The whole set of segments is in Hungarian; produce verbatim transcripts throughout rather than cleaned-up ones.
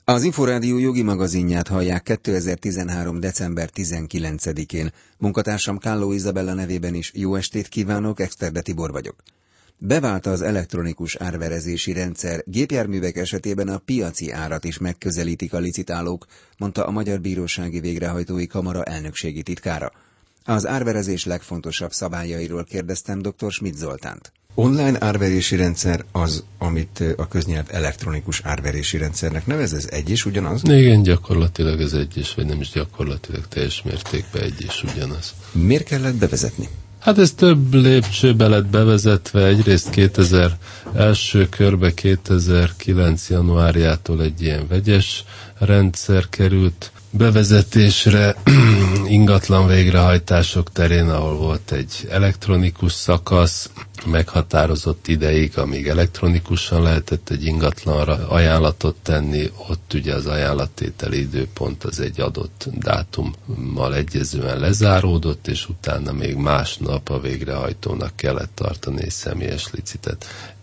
Az Inforádió jogi magazinját hallják kétezer-tizenhárom. december tizenkilencedikén. Munkatársam Kálló Izabella nevében is jó estét kívánok, Exterde Tibor vagyok. Bevált az elektronikus árverezési rendszer, gépjárművek esetében a piaci árat is megközelítik a licitálók, mondta a Magyar Bírósági Végrehajtói Kamara elnökségi titkára. Az árverezés legfontosabb szabályairól kérdeztem dr. Schmidt Zoltánt. Online árverési rendszer az, amit a köznyelv elektronikus árverési rendszernek nevez, ez egy és ugyanaz? Igen, gyakorlatilag ez egy és, vagy nem is gyakorlatilag, teljes mértékben egy és ugyanaz. Miért kellett bevezetni? Hát ez több lépcsőbe lett bevezetve, egyrészt kétezer első körbe kétezer-kilenc januárjától egy ilyen vegyes rendszer került bevezetésre ingatlan végrehajtások terén, ahol volt egy elektronikus szakasz, meghatározott ideig, amíg elektronikusan lehetett egy ingatlanra ajánlatot tenni, ott ugye az ajánlattételi időpont az egy adott dátummal egyezően lezáródott, és utána még másnap a végrehajtónak kellett tartani egy személyes licitet.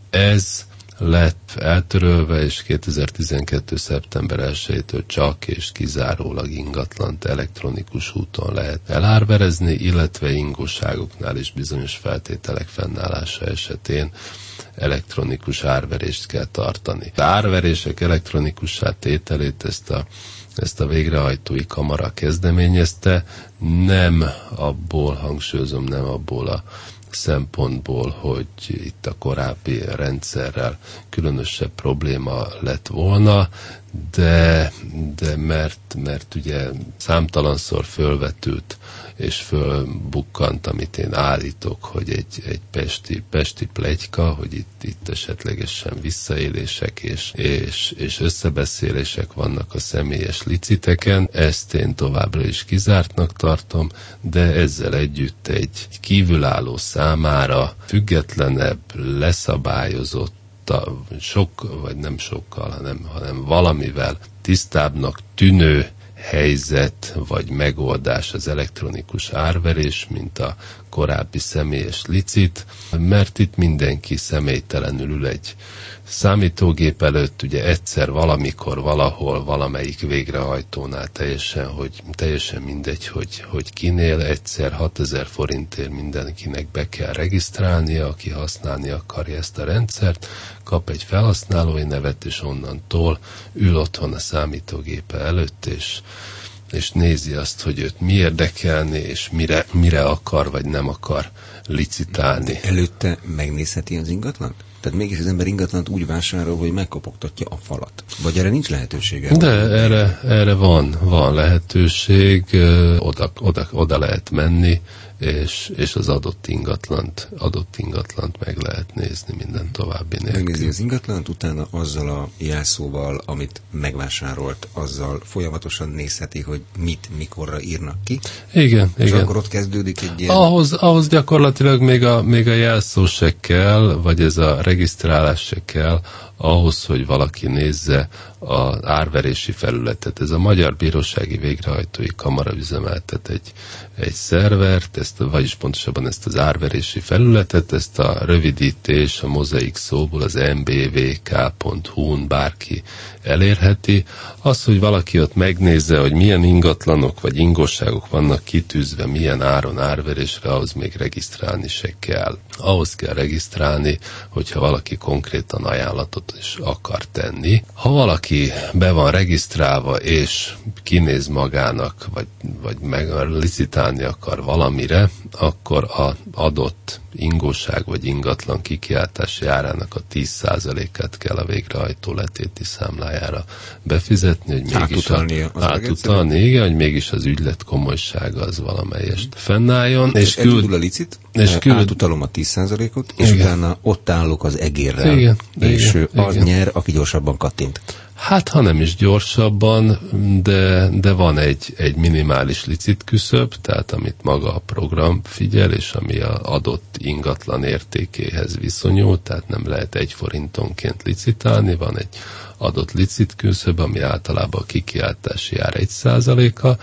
Ez lett eltörölve, és kétezer-tizenkettő. szeptember elsejétől csak és kizárólag ingatlant elektronikus úton lehet elárverezni, illetve ingóságoknál is bizonyos feltételek fennállása esetén elektronikus árverést kell tartani. Az árverések elektronikussá tételét ezt a ezt a végrehajtói kamara kezdeményezte, nem abból, hangsúlyozom, nem abból a szempontból, hogy itt a korábbi rendszerrel különösebb probléma lett volna, de, de mert, mert ugye számtalanszor fölvetült és fölbukkant, amit én állítok, hogy egy, egy pesti, pesti pletyka, hogy itt, itt esetlegesen visszaélések és, és, és összebeszélések vannak a személyes liciteken. Ezt én továbbra is kizártnak tartom, de ezzel együtt egy kívülálló számára függetlenebb, leszabályozott, sok, vagy nem sokkal, hanem, hanem valamivel tisztábbnak tűnő helyzet vagy megoldás az elektronikus árverés, mint a korábbi személyes licit, mert itt mindenki személytelenül ül egy számítógép előtt, ugye egyszer valamikor, valahol, valamelyik végrehajtónál teljesen, hogy, teljesen mindegy, hogy, hogy kinél, egyszer hatezer forintért mindenkinek be kell regisztrálnia, aki használni akarja ezt a rendszert, kap egy felhasználói nevet, és onnantól ül otthon a számítógépe előtt, és és nézi azt, hogy őt mi érdekelni, és mire, mire akar, vagy nem akar licitálni. Előtte megnézheti az ingatlant? Tehát mégis az ember ingatlant úgy vásárol, hogy megkopogtatja a falat. Vagy erre nincs lehetősége? De erre, erre van, van lehetőség, oda, oda, oda lehet menni, és, és az adott ingatlant, adott ingatlant meg lehet nézni minden további nélkül. Megnézi az ingatlant, utána azzal a jelszóval, amit megvásárolt, azzal folyamatosan nézheti, hogy mit, mikorra írnak ki. Igen, és igen. akkor ott kezdődik egy ilyen... Ahhoz, ahhoz gyakorlatilag még a, még a jelszó se kell, vagy ez a regisztrálás se kell, ahhoz, hogy valaki nézze az árverési felületet. Ez a Magyar Bírósági Végrehajtói Kamara üzemeltet egy, egy szervert, ezt, vagyis pontosabban ezt az árverési felületet, ezt a rövidítés a mozaik szóból az em bé vé ká pont hú-n bárki elérheti. Az, hogy valaki ott megnézze, hogy milyen ingatlanok vagy ingóságok vannak kitűzve, milyen áron árverésre, ahhoz még regisztrálni se kell. Ahhoz kell regisztrálni, hogyha valaki konkrétan ajánlatot is akar tenni. Ha valaki be van regisztrálva, és kinéz magának, vagy, vagy meg licitálni akar valamire, akkor az adott ingóság vagy ingatlan kikiáltási árának a tíz százalékát kell a végrehajtó letéti számlájára befizetni, hogy mégis átutalni, a, átutalni igen, hogy mégis az ügylet komolysága az valamelyest fennálljon. És, és küld, a licit, és küld, átutalom a tíz százalékot, és igen. Utána ott állok az egérrel, igen, és igen, az igen. nyer, aki gyorsabban kattint. Hát, ha nem is gyorsabban, de, de van egy, egy minimális licit küszöb, tehát amit maga a program figyel, és ami az adott ingatlan értékéhez viszonyul, tehát nem lehet egy forintonként licitálni, van egy adott licit küszöb, ami általában a kikiáltási ár egy százaléka,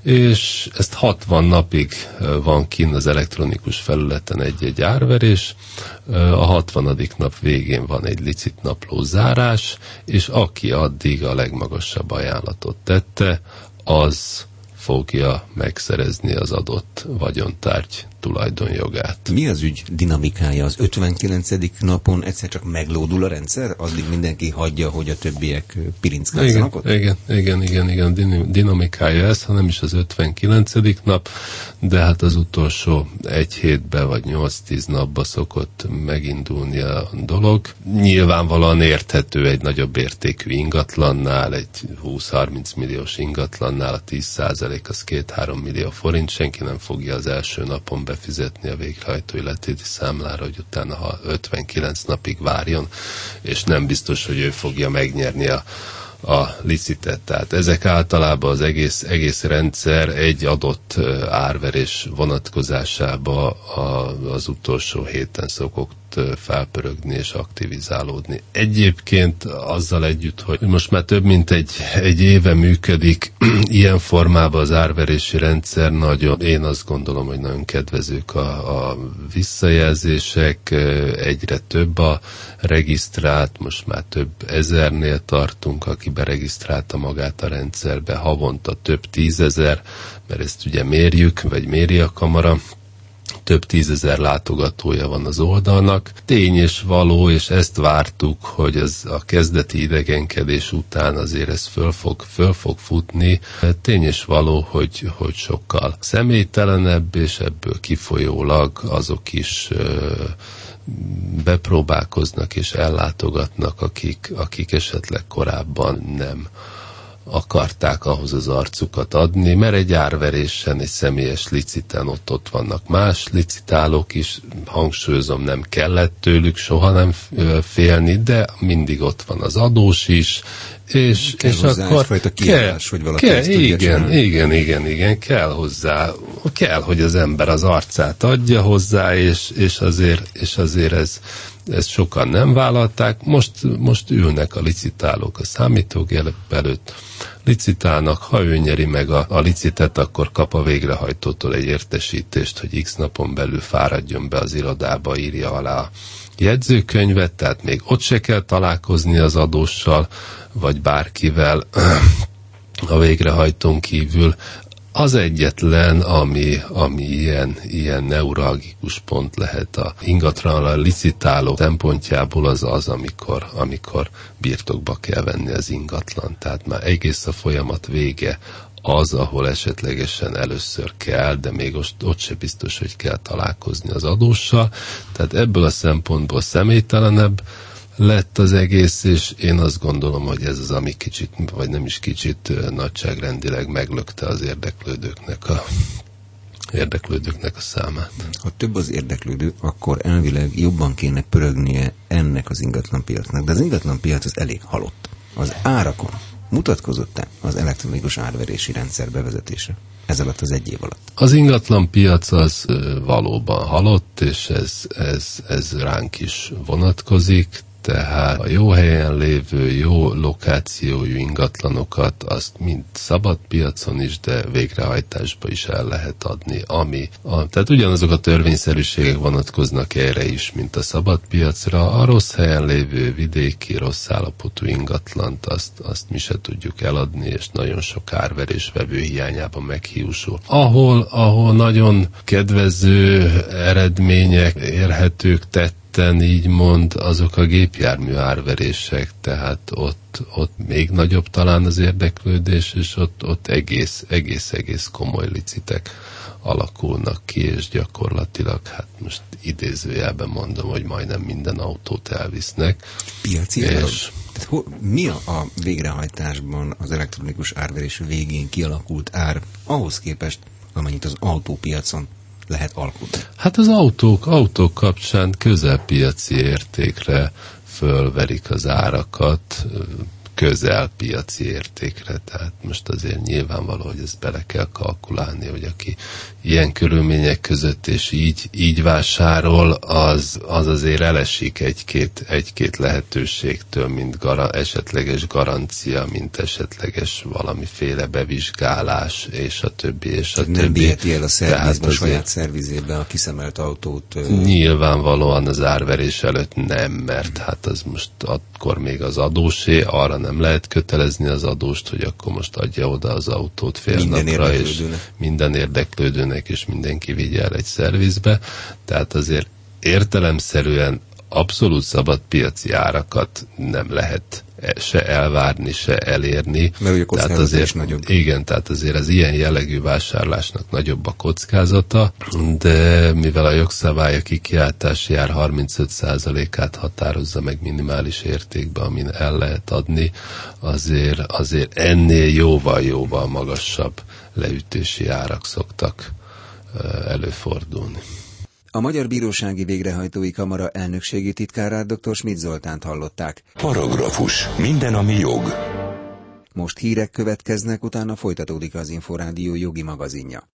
és ezt hatvan napig van kinn az elektronikus felületen egy-egy árverés, a hatvanadik nap végén van egy licitnapló zárás, és aki addig a legmagasabb ajánlatot tette, az fogja megszerezni az adott vagyontárgy tulajdonjogát. Mi az ügy dinamikája? Az ötvenkilencedik napon egyszer csak meglódul a rendszer? Addig mindenki hagyja, hogy a többiek pirinckázanak ott? Igen, igen, igen, igen, dinamikája ez, ha nem is az ötvenkilencedik nap, de hát az utolsó egy hétbe vagy nyolc-tíz napba szokott megindulni a dolog. Nyilvánvalóan érthető egy nagyobb értékű ingatlannál, egy húsz-harminc milliós ingatlannál a tíz százalék az két-három millió forint, senki nem fogja az első napon befizetni a végrehajtó illetéti számlára, hogy utána ha ötvenkilenc napig várjon, és nem biztos, hogy ő fogja megnyerni a, a licitet. Tehát ezek általában az egész, egész rendszer egy adott árverés vonatkozásába az utolsó héten szokott felpörögni és aktivizálódni. Egyébként azzal együtt, hogy most már több mint egy, egy éve működik ilyen formában az árverési rendszer, nagyon, én azt gondolom, hogy nagyon kedvezők a, a visszajelzések, egyre több a regisztrált, most már több ezernél tartunk, aki beregisztrálta magát a rendszerbe, havonta több tízezer, mert ezt ugye mérjük, vagy méri a kamara, több tízezer látogatója van az oldalnak. Tény és való, és ezt vártuk, hogy ez a kezdeti idegenkedés után azért ez föl fog, föl fog futni. Tény és való, hogy, hogy sokkal személytelenebb, és ebből kifolyólag azok is ö, bepróbálkoznak és ellátogatnak, akik, akik esetleg korábban nem akarták ahhoz az arcukat adni, mert egy árverésen, egy személyes liciten ott, ott vannak más licitálók is, hangsúlyozom, nem kellett tőlük soha nem félni, de mindig ott van az adós is, és, kell és hozzá akkor egyfajta kiállás, hogy valaki kell, ezt tudja igen, csinálni. igen, igen, igen, kell hozzá, kell, hogy az ember az arcát adja hozzá, és, és azért, és azért ez, ezt sokan nem vállalták. Most, most ülnek a licitálók a számítógép előtt, licitálnak, ha ő nyeri meg a, a licitet, akkor kap a végrehajtótól egy értesítést, hogy x napon belül fáradjon be az irodába, írja alá a jegyzőkönyvet, tehát még ott se kell találkozni az adóssal, vagy bárkivel a végrehajtón kívül. Az egyetlen, ami, ami ilyen, ilyen neuralgikus pont lehet a ingatlanra licitáló szempontjából, az az, amikor, amikor birtokba kell venni az ingatlan. Tehát már egész a folyamat vége az, ahol esetlegesen először kell, de még ott, ott se biztos, hogy kell találkozni az adóssal. Tehát ebből a szempontból személytelenebb lett az egész, és én azt gondolom, hogy ez az, ami kicsit, vagy nem is kicsit nagyságrendileg meglökte az érdeklődőknek a, érdeklődőknek a számát. Ha több az érdeklődő, akkor elvileg jobban kéne pörögnie ennek az ingatlanpiacnak, de az ingatlanpiac az elég halott. Az árakon mutatkozott-e az elektronikus árverési rendszer bevezetése ez alatt az egy év alatt? Az ingatlanpiac az valóban halott, és ez, ez, ez ránk is vonatkozik, tehát a jó helyen lévő, jó lokációjú ingatlanokat azt mind szabad piacon is, de végrehajtásba is el lehet adni, ami, a, tehát ugyanazok a törvényszerűségek vonatkoznak erre is, mint a szabad piacra. A rossz helyen lévő vidéki, rossz állapotú ingatlant azt, azt mi se tudjuk eladni, és nagyon sok árverés vevő hiányában meghiúsul. Ahol, ahol nagyon kedvező eredmények érhetők tett, így mond, azok a gépjármű árverések, tehát ott, ott még nagyobb talán az érdeklődés, és ott, ott egész, egész, egész komoly licitek alakulnak ki, és gyakorlatilag, hát most idézőjelben mondom, hogy majdnem minden autót elvisznek. Piaci és... Tehát, ho, mi a, a végrehajtásban az elektronikus árverés végén kialakult ár ahhoz képest, amennyit az autópiacon lehet alkotni? Hát az autók, autók kapcsán közelpiaci értékre fölverik az árakat, közel piaci értékre, tehát most azért nyilvánvaló, hogy ezt bele kell kalkulálni, hogy aki ilyen körülmények között és így, így vásárol, az, az azért elesik egy-két, egy-két lehetőségtől, mint gara, esetleges garancia, mint esetleges valamiféle bevizsgálás, és a többi, és a nem többi. Nem viheti el a szervizbe, a saját azért szervizébe a kiszemelt autót. Nyilvánvalóan az árverés előtt nem, mert hát az most akkor még az adósé, arra nem lehet kötelezni az adóst, hogy akkor most adja oda az autót fél minden napra, és érdeklődőnek. minden érdeklődőnek, és mindenki vigye el egy szervizbe. Tehát azért értelemszerűen abszolút szabad piaci árakat nem lehet se elvárni, se elérni. Mert ugye a kockázata tehát azért, is nagyobb. Igen, tehát azért az ilyen jellegű vásárlásnak nagyobb a kockázata, de mivel a jogszabály a kikiáltási ár harmincöt százalékát határozza meg minimális értékben, amin el lehet adni, azért, azért ennél jóval-jóval magasabb leütési árak szoktak előfordulni. A Magyar Bírósági Végrehajtói Kamara elnökségi titkárát, dr. Schmidt Zoltánt hallották. Paragrafus. Minden, ami jog. Most hírek következnek, utána folytatódik az Inforádió jogi magazinja.